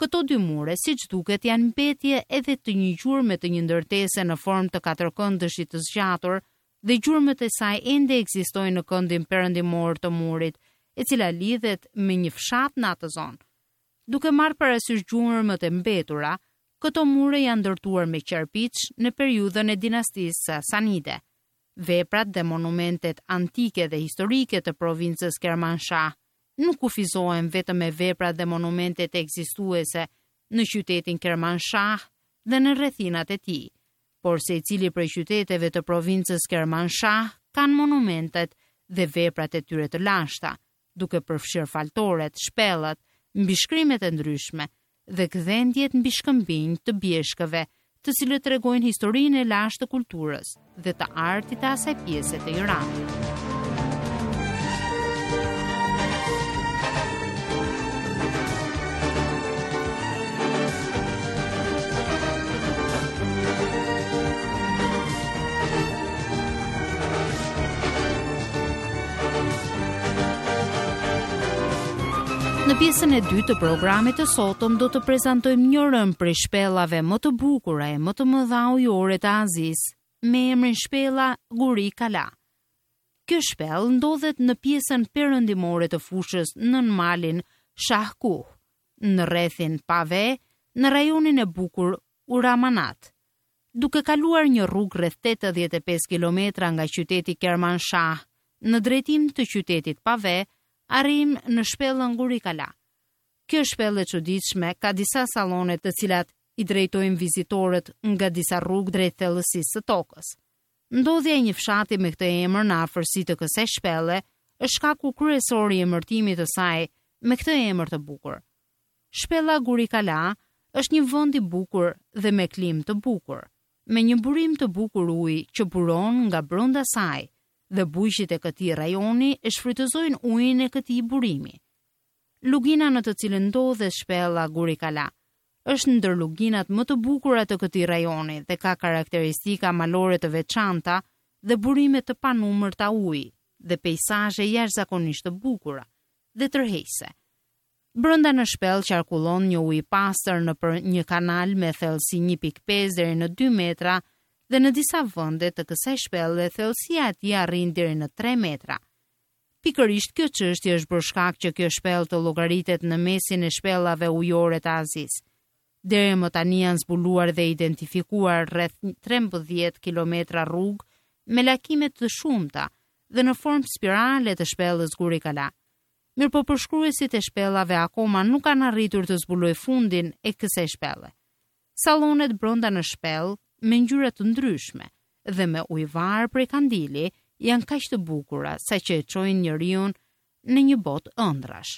S5: Këto dy mure, siç duket, janë mbetje edhe të një gjurme të një ndërtese në formë të katërkëndëshit të zgjatur, dhe gjurmët e saj ende ekzistojnë në këndin perëndimor të murit, e cila lidhet me një fshat në atë zonë. Duke marrë parasysh gjurmët e mbetura, këto mure janë ndërtuar me qerpiç në periudhën e dinastisë Sasanide. Veprat dhe monumentet antike dhe historike të provincës Kermanshah nuk kufizohen vetëm me veprat dhe monumentet ekzistuese në qytetin Kermanshah dhe në rrethinat e tij, por se i cili prej qyteteve të provincës Kermanshah kanë monumentet dhe veprat e tyre të lashta, duke përfshirë faltoret, shpellat, mbishkrimet e ndryshme dhe gdhendjet mbi shkëmbinj të bjeshkëve, të cilët tregojnë historinë e lashtë të kulturës dhe të artit të asaj pjese të Iranit. Në pjesën e dytë të programit të sotëm do të prezantojmë njërën prej shpellave më të bukura e më të mëdha ujore të Azis, me emrin shpella Guri Kala. Kjo shpellë ndodhet në pjesën perëndimore të fushës nën malin Shahkuh, në rrethin Pave, në rajonin e bukur Uramanat. Duke kaluar një rrugë rreth tetëdhjetë e pesë kilometra nga qyteti Kermanshah, në drejtim të qytetit Pave, arrim në shpellën Guri Kala. Kjo shpellë e çuditshme ka disa sallone të cilat i drejtojnë vizitorët nga disa rrugë drejt thellësisë së tokës. Ndodhja e një fshati me këtë emër në afërsi të kësaj shpelle është shkaku kryesor i emërtimit të saj me këtë emër të bukur. Shpella Guri Kala është një vend i bukur dhe me klim të bukur, me një burim të bukur ujë që buron nga brenda saj, dhe bujqit e këtij rajoni e shfrytëzojnë ujin e këtij burimi. Lugina në të cilën ndodhet shpella Guri Kala është ndër luginat më të bukura të këtij rajoni dhe ka karakteristika malore të veçanta dhe burime të panumërta uji dhe peizazhe jashtëzakonisht të bukura dhe tërheqëse. Brenda në shpellë qarkullon një ujë i pastër nëpër një kanal me thellësi një pikë pesë deri në dy metra, dhe në disa vende të kësaj shpellë thellësia e tij arrin deri në tre metra. Pikërisht kjo çështje është bërë shkak që kjo shpellë të llogaritet në mesin e shpellave ujore të Azis. Deri më tani janë zbuluar dhe identifikuar rreth trembëdhjetë kilometra rrugë me lakime të shumta dhe në formë spirale të shpellës Guri Kala. Mirëpo përshkruesit e shpellave akoma nuk kanë arritur të zbulojnë fundin e kësaj shpelle. Sallonet brenda në shpellë me ngjyra të ndryshme dhe me ujëvar prej kandili janë kaq të bukura saqë e çojnë njeriu në një botë ëndrash.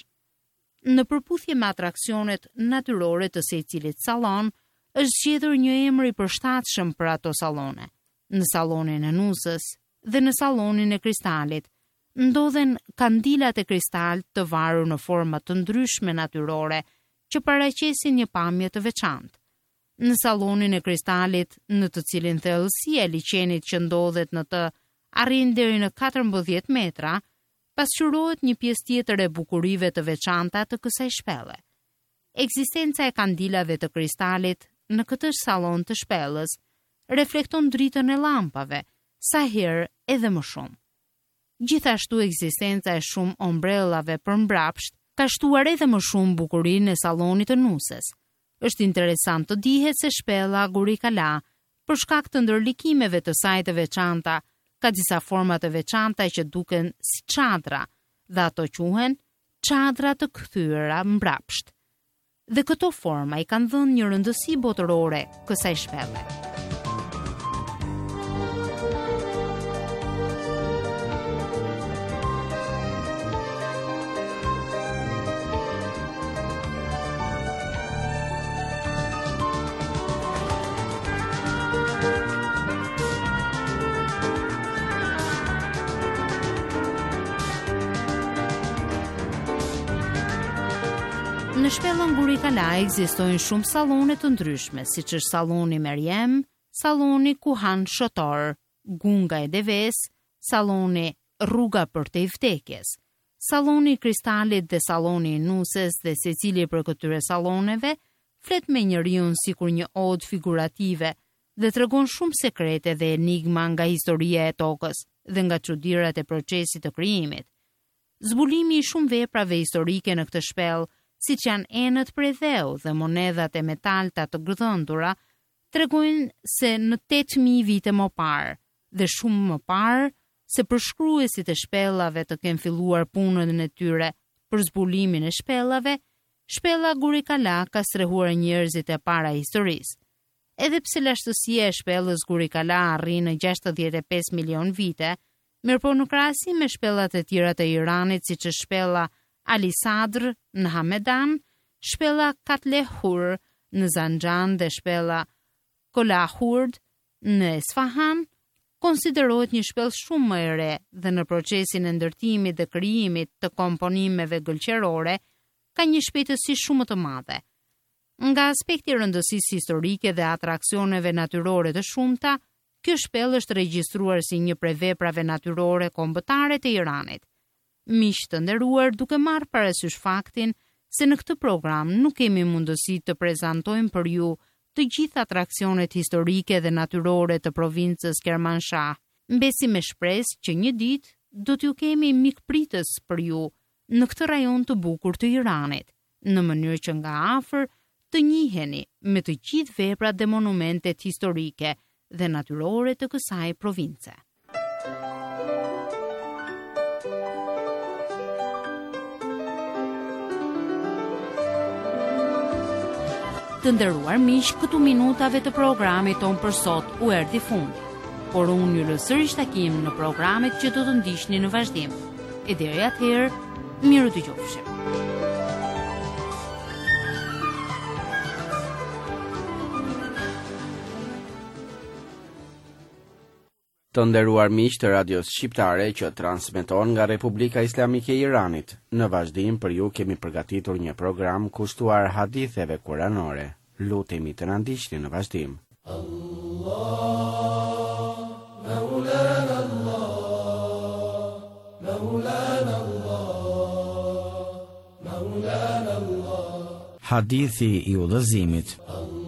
S5: Në përputhje me atraksionet natyrore të secilit sallon, është zgjedhur një emër i përshtatshëm për ato sallone. Në sallonin e Nusës dhe në sallonin e Kristalit ndodhen kandilat e kristal të varur në forma të ndryshme natyrore që paraqesin një pamje të veçantë. Në sallonin e Kristalit, në të cilin thellësia e liçenit që ndodhet në të arrin deri në katërmbëdhjetë metra, pasqyrohet një pjesë tjetër e bukurive të veçanta të kësaj shpelle. Ekzistenca e kandilave të Kristalit në këtë sallon të shpellës reflekton dritën e llampave, sa herë edhe më shumë. Gjithashtu ekzistenca e shumë ombrellave për mbrapsht ka shtuar edhe më shumë bukurinë e sallonit të Nusës. Është interesant të dihet se shpella Guri Kala, për shkak të ndërlikimeve të saj të veçanta, ka disa forma të veçanta që duken si çadra, dhe ato quhen çadra të kthyera mbrapsht. Dhe këto forma i kanë dhënë një rëndësi botërore kësaj shpelle. Në shpellën Guri Kala ekzistojnë shumë sallone të ndryshme, siç është salloni Meryem, salloni Kuhan Shotor, Gunga e Deves, salloni Rruga për te vdekjes, salloni i Kristalit dhe salloni i Nusës, dhe secili për këtyre salloneve flet me njeriu sikur një odë figurative dhe tregon shumë sekrete dhe enigma nga historia e tokës dhe nga çudirat e procesit të krijimit. Zbulimi i shumë veprave historike në këtë shpellë, siç janë enët prej dheu dhe monedhat e metalta të gëdhëndura, tregojnë se në tetë mijë vite më parë dhe shumë më parë se përshkruesit e shpellave të kenë filluar punën e tyre për zbulimin e shpellave, shpella Gurikala ka strehuar njerëzit e para historisë. Edhe pse lashtësia e shpellës Gurikala arrin në gjashtëdhjetë e pesë milion vite, mirëpo në krahasim me shpellat e tjera të Iranit, siç është shpella Ali Sadr në Hamedan, shpella Katlehur në Zanjan dhe shpella Kolahurd në Esfahan, konsiderohet një shpellë shumë më e re dhe në procesin e ndërtimit dhe krijimit të komponimeve gëlqerore ka një shpejtësi shumë të madhe. Nga aspekti i rëndësisë historike dhe atraksioneve natyrore të shumta, kjo shpellë është regjistruar si një prej veprave natyrore kombëtare të Iranit. Miq të nderuar, duke marrë parasysh faktin se në këtë program nuk kemi mundësi të prezantojmë për ju të gjitha atraksionet historike dhe natyrore të provincës Kermanshah, mbesi me shpresë që një ditë do t'ju kemi mikpritës për ju në këtë rajon të bukur të Iranit, në mënyrë që nga afër të njiheni me të gjithë veprat dhe monumentet historike dhe natyrore të kësaj province. Të nderuar miq, këtu minutave të programit ton për sot u erdhi fundi. Por unë ju lë sërish takim në programet që do të ndiqni në vazhdim. E deri atëherë, miru dëgjofshim.
S8: Të nderuar miq të radios shqiptare që transmeton nga Republika Islamike e Iranit, në vazhdim për ju kemi përgatitur një program kushtuar haditheve kuranore. Lutemi të na ndiqni në vazhdim. Allah, Maulana Allah, Maulana Allah, Maulana Allah. Hadithi i udhëzimit.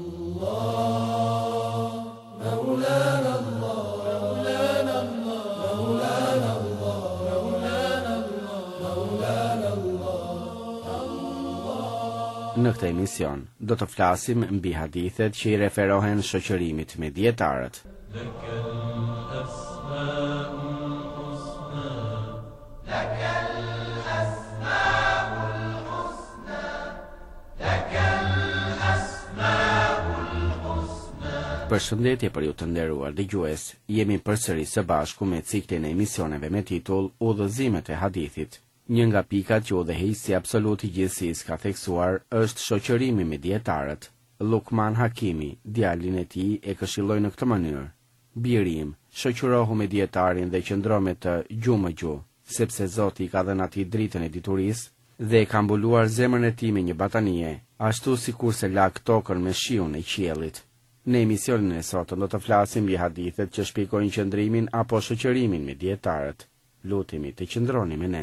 S8: Në këtë emision, do të flasim mbi hadithet që i referohen shoqërimit me dietarët. Përshëndetje për ju të nderuar dëgjues, jemi përsëri së bashku me ciklin e emisioneve me titull Udhëzimet e hadithit. Një nga pikat që udhëheqësi absolut i gjithësisë ka theksuar është shoqërimi me dietarët. Lukman Hakimi, djalin e tij, e këshilloi në këtë mënyrë: "Birim, shoqërohu me dietarin dhe qëndro me të gjuhë me gjuhë, sepse Zoti i ka dhënë atij dritën e diturisë dhe e ka mbuluar zemrën e tij me një batanie, ashtu sikurse lak tokën me shiun e qiellit." Në emisionin e sotëm do të flasim mbi hadithet që shpjegojnë qëndrimin apo shoqërimin me dietarët. Lutemi të qëndroni me ne.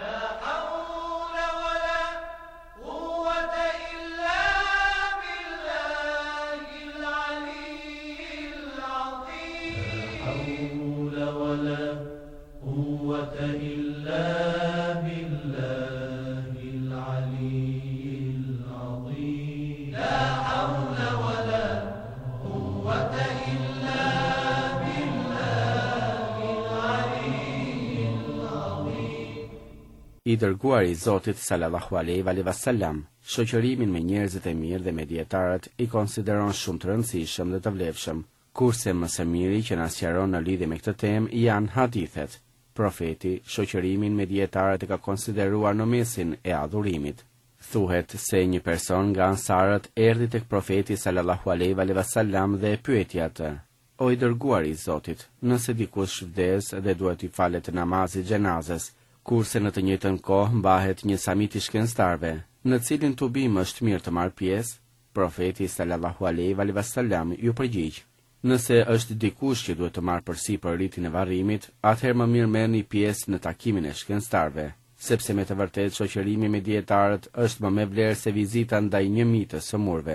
S8: I dërguari i Zotit sallallahu alaihi wasallam, shoqërimin me njerëzit e mirë dhe me dietarët i konsideron shumë të rëndësishëm dhe të vlefshëm, kurse më së miri që na sqaron në lidhje me këtë temë janë hadithet. Profeti shoqërimin me dietarët e ka konsideruar në mesin e adhurimit. Thuhet se një person nga ansarët erdhi tek profeti sallallahu alaihi wasallam dhe e pyeti atë: "O i dërguari i Zotit, nëse dikush vdes dhe duhet i falet namazit xhenazes, kurse në të njëjtën kohë mbahet një samit i shkencëtarëve, në cilin tubim është mirë të marrë pjesë?" Profeti sallallahu alaihi wasallam ju përgjigj: "Nëse është dikush që duhet të marrë përsipër ritin e varrimit, atëherë më mirë merrni pjesë në takimin e shkencëtarëve, sepse me të vërtetë shoqërimi me dietarët është më me vlerë se vizita ndaj një mitës së murve,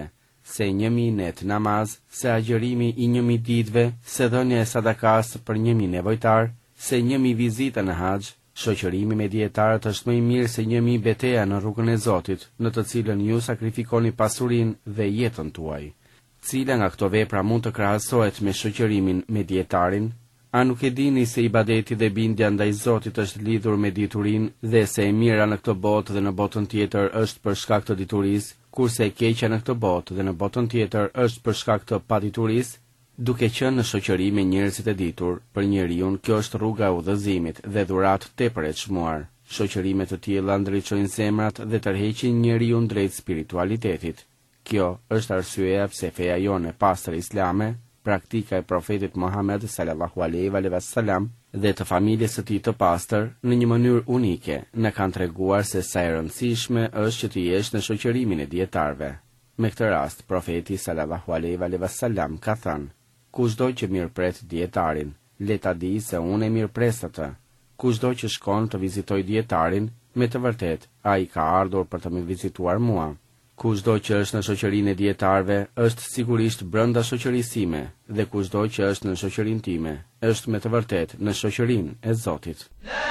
S8: se një mijë net namaz, se agjërimi i një mijë ditëve, se dhënia e sadakas për një mijë nevojtar, se një mijë vizita në haxh. Shoqërimi me dietarët është më i mirë se një mijë betejë në rrugën e Zotit, në të cilën ju sakrifikoni pasurinë dhe jetën tuaj. Cila nga këto vepra mund të krahasohet me shoqërimin me dietarin? A nuk e dini se ibadeti dhe bindja ndaj Zotit është lidhur me diturinë dhe se e mira në këtë botë dhe në botën tjetër është për shkak të diturisë, kurse e keqja në këtë botë dhe në botën tjetër është për shkak të paditurisë? Duke qenë në shoqëri me njerëzit e ditur, për njeriu kjo është rruga e udhëzimit dhe dhuratë tepër e çmuar. Shoqërime të tilla ndriçojnë zemrat dhe tërheqin njeriu drejt spiritualitetit. Kjo është arsyeja pse feja jonë e pastër islame, praktika e profetit Muhammed sallallahu alaihi wasallam dhe të familjes së tij të pastër, në një mënyrë unike, na kanë treguar se sa e rëndësishme është që të jesh në shoqërimin e dietarëve. Me këtë rast, profeti sallallahu alaihi wasallam ka thënë: kushdo që mirëpret dietarin, le ta di se unë e mirëpres atë. Kushdo që shkon të vizitoj dietarin, me të vërtet, ai ka ardhur për të më vizituar mua. Kushdo që është në shoqërinë e dietarëve, është sigurisht brenda shoqërisë time, dhe kushdo që është në shoqërinë time, është me të vërtet në shoqërinë e Zotit.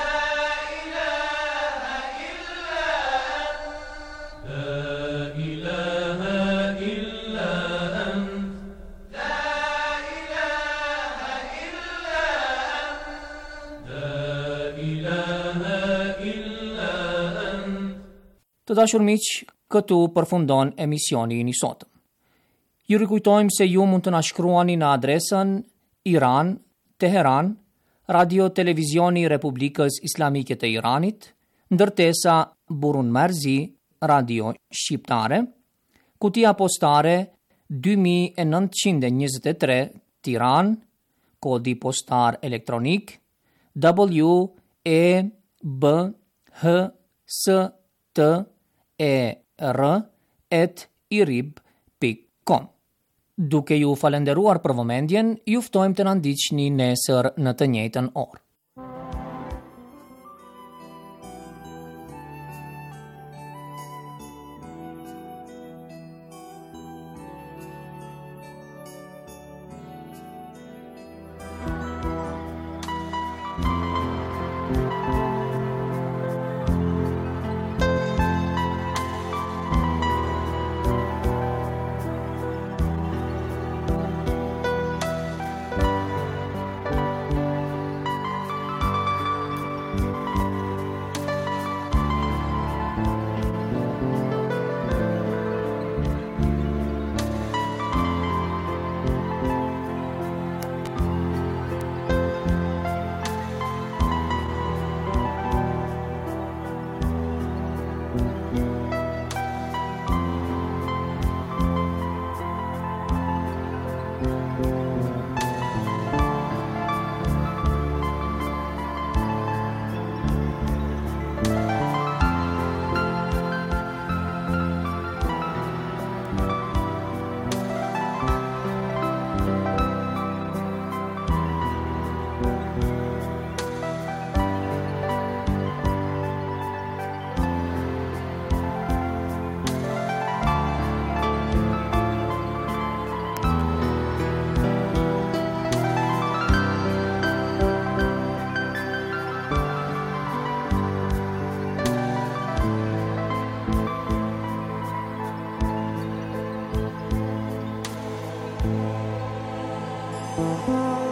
S1: Të dashur miq, këtu përfundon emisioni i sotëm. Ju rikujtojmë se ju mund të na shkruani në adresën Iran, Teheran, Radio Televizioni Republikës Islamike të Iranit, ndërtesa Burun Marzi, Radio Shqiptare, kutia postare dy mijë e nëntëqind e njëzet e tre, Tiranë, kodi postar elektronik W E B H S T E R at irib pikë com. Duke ju falenderuar për vëmendjen, ju ftojmë të na ndiqni nesër në të njëjtën orë.
S9: Thank you.